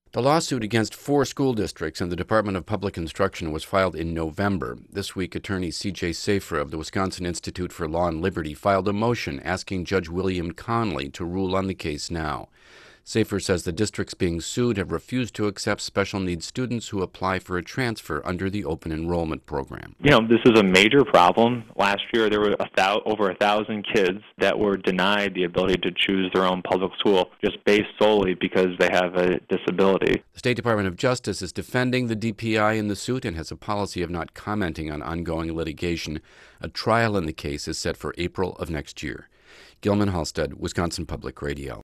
The lawsuit against 4 school districts and the Department of Public Instruction was filed in November. This week, attorney C.J. Safer of the Wisconsin Institute for Law and Liberty filed a motion asking Judge William Conley to rule on the case now. Safer says the districts being sued have refused to accept special needs students who apply for a transfer under the open enrollment program. This is a major problem. Last year, there were over 1,000 kids that were denied the ability to choose their own public school just based solely because they have a disability. The State Department of Justice is defending the DPI in the suit and has a policy of not commenting on ongoing litigation. A trial in the case is set for April of next year. Gilman Halstead, Wisconsin Public Radio.